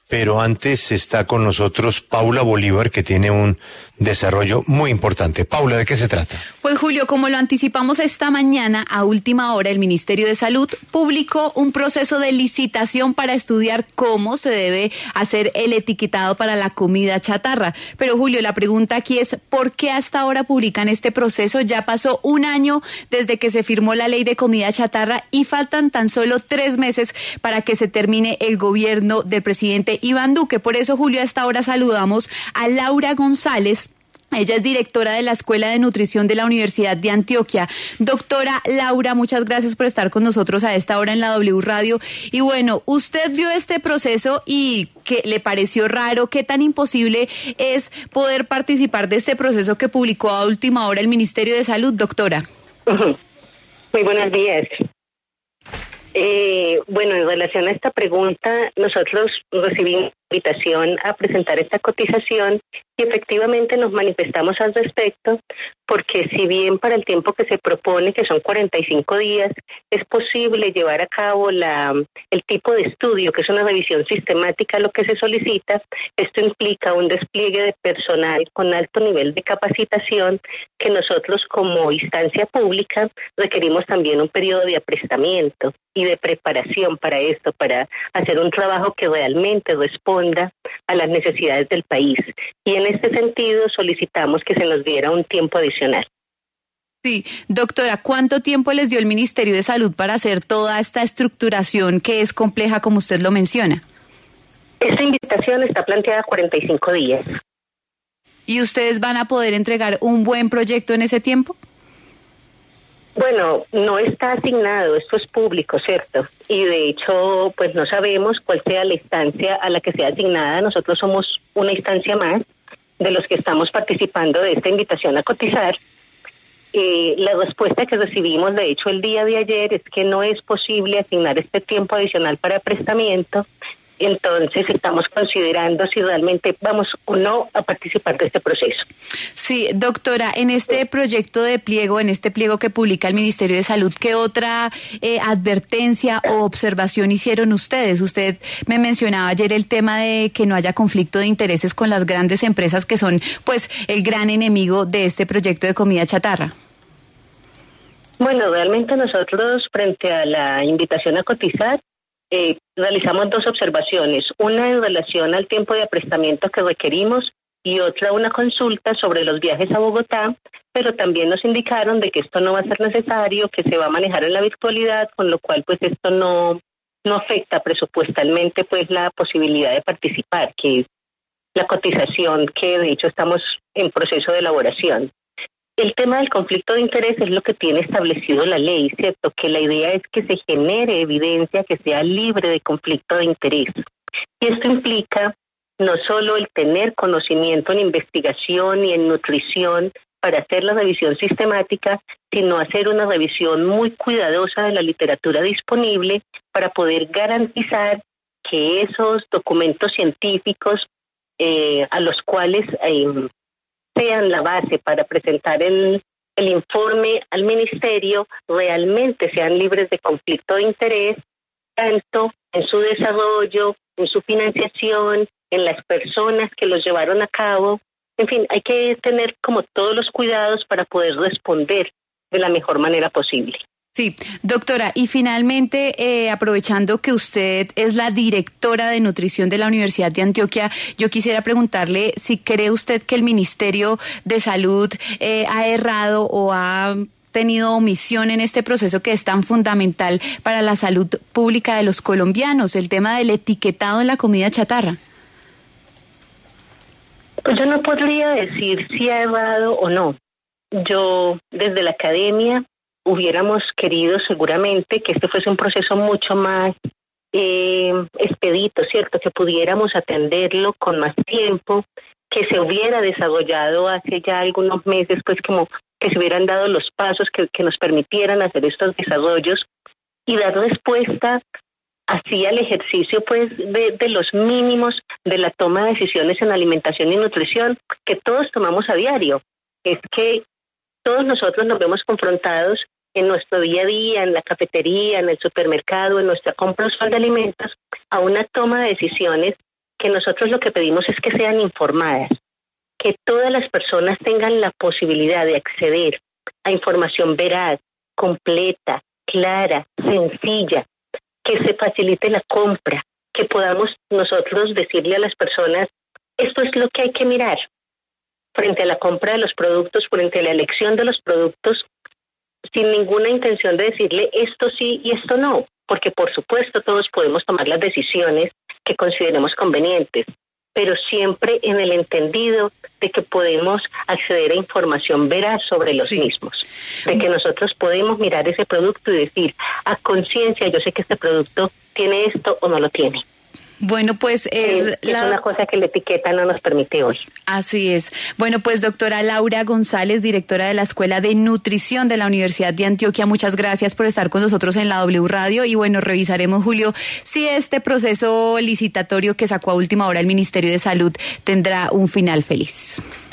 pero antes está con nosotros Paula Bolívar, que tiene un desarrollo muy importante. Paula, ¿de qué se trata? Pues Julio, como lo anticipamos esta mañana, a última hora el Ministerio de Salud publicó un proceso de licitación para estudiar cómo se debe hacer el etiquetado para la comida chatarra. Pero Julio, la pregunta aquí es, ¿por qué hasta ahora publican este proceso? Ya pasó un año desde que se firmó la ley de comida chatarra y faltan tan solo 3 meses para que se termine el gobierno del presidente Iván Duque. Por eso, Julio, hasta ahora saludamos a Laura González. Ella es directora de la Escuela de Nutrición de la Universidad de Antioquia. Doctora Laura, muchas gracias por estar con nosotros a esta hora en la W Radio. Y bueno, usted vio este proceso y ¿qué le pareció raro? ¿Qué tan imposible es poder participar de este proceso que publicó a última hora el Ministerio de Salud, doctora? Muy buenos días. Bueno, en relación a esta pregunta, nosotros recibimos invitación a presentar esta cotización y efectivamente nos manifestamos al respecto, porque si bien para el tiempo que se propone, que son 45 días, es posible llevar a cabo el tipo de estudio, que es una revisión sistemática, lo que se solicita, esto implica un despliegue de personal con alto nivel de capacitación, que nosotros como instancia pública requerimos también un periodo de aprestamiento y de preparación para esto, para hacer un trabajo que realmente responda a las necesidades del país. Y en este sentido solicitamos que se nos diera un tiempo adicional. Sí, doctora, ¿cuánto tiempo les dio el Ministerio de Salud para hacer toda esta estructuración que es compleja, como usted lo menciona? Esta invitación está planteada 45 días. ¿Y ustedes van a poder entregar un buen proyecto en ese tiempo? Bueno, no está asignado, esto es público, ¿cierto? Y de hecho, pues no sabemos cuál sea la instancia a la que sea asignada. Nosotros somos una instancia más de los que estamos participando de esta invitación a cotizar. La respuesta que recibimos, de hecho, el día de ayer es que no es posible asignar este tiempo adicional para aprestamiento. Entonces estamos considerando si realmente vamos o no a participar de este proceso. Sí, doctora, en este proyecto de pliego, en este pliego que publica el Ministerio de Salud, ¿qué otra advertencia o observación hicieron ustedes? Usted me mencionaba ayer el tema de que no haya conflicto de intereses con las grandes empresas que son, pues, el gran enemigo de este proyecto de comida chatarra. Bueno, realmente nosotros, frente a la invitación a cotizar, realizamos 2 observaciones, una en relación al tiempo de aprestamiento que requerimos y otra una consulta sobre los viajes a Bogotá, pero también nos indicaron de que esto no va a ser necesario, que se va a manejar en la virtualidad, con lo cual pues esto no afecta presupuestalmente pues la posibilidad de participar, que es la cotización que de hecho estamos en proceso de elaboración. El tema del conflicto de interés es lo que tiene establecido la ley, ¿cierto? Que la idea es que se genere evidencia que sea libre de conflicto de interés. Y esto implica no solo el tener conocimiento en investigación y en nutrición para hacer la revisión sistemática, sino hacer una revisión muy cuidadosa de la literatura disponible para poder garantizar que esos documentos científicos a los cuales sean la base para presentar el informe al ministerio, realmente sean libres de conflicto de interés, tanto en su desarrollo, en su financiación, en las personas que los llevaron a cabo. En fin, hay que tener como todos los cuidados para poder responder de la mejor manera posible. Sí, doctora, y finalmente, aprovechando que usted es la directora de nutrición de la Universidad de Antioquia, yo quisiera preguntarle si cree usted que el Ministerio de Salud ha errado o ha tenido omisión en este proceso que es tan fundamental para la salud pública de los colombianos, el tema del etiquetado en la comida chatarra. Pues yo no podría decir si ha errado o no. Yo, desde la academia, hubiéramos querido seguramente que este fuese un proceso mucho más expedito, ¿cierto? Que pudiéramos atenderlo con más tiempo, que se hubiera desarrollado hace ya algunos meses, pues como que se hubieran dado los pasos que nos permitieran hacer estos desarrollos y dar respuesta así al ejercicio pues de los mínimos de la toma de decisiones en alimentación y nutrición que todos tomamos a diario. Es que todos nosotros nos vemos confrontados en nuestro día a día, en la cafetería, en el supermercado, en nuestra compra usual de alimentos, a una toma de decisiones porque nosotros lo que pedimos es que sean informadas, que todas las personas tengan la posibilidad de acceder a información veraz, completa, clara, sencilla, que se facilite la compra, que podamos nosotros decirle a las personas, esto es lo que hay que mirar frente a la compra de los productos, frente a la elección de los productos, sin ninguna intención de decirle esto sí y esto no, porque por supuesto todos podemos tomar las decisiones que consideremos convenientes, pero siempre en el entendido de que podemos acceder a información veraz sobre los mismos, de que nosotros podemos mirar ese producto y decir, a conciencia, yo sé que este producto tiene esto o no lo tiene. Bueno, pues es una cosa que la etiqueta no nos permite hoy. Así es. Bueno, pues doctora Laura González, directora de la Escuela de Nutrición de la Universidad de Antioquia, muchas gracias por estar con nosotros en la W Radio y bueno, revisaremos, Julio, si este proceso licitatorio que sacó a última hora el Ministerio de Salud tendrá un final feliz.